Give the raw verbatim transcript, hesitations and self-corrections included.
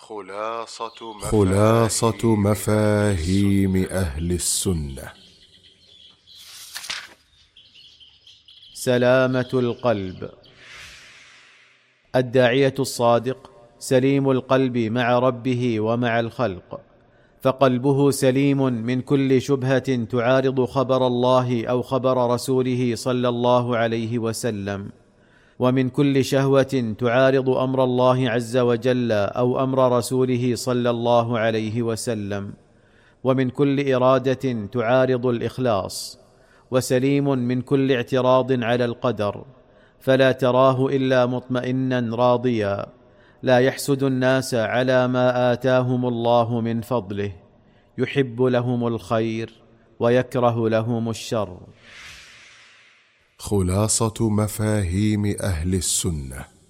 خلاصة مفاهيم, خلاصة مفاهيم أهل السنة. سلامة القلب. الداعية الصادق سليم القلب مع ربه ومع الخلق، فقلبه سليم من كل شبهة تعارض خبر الله أو خبر رسوله صلى الله عليه وسلم، ومن كل شهوة تعارض أمر الله عز وجل أو أمر رسوله صلى الله عليه وسلم، ومن كل إرادة تعارض الإخلاص، وسليم من كل اعتراض على القدر، فلا تراه إلا مطمئنا راضيا، لا يحسد الناس على ما آتاهم الله من فضله، يحب لهم الخير ويكره لهم الشر. خلاصة مفاهيم أهل السنة.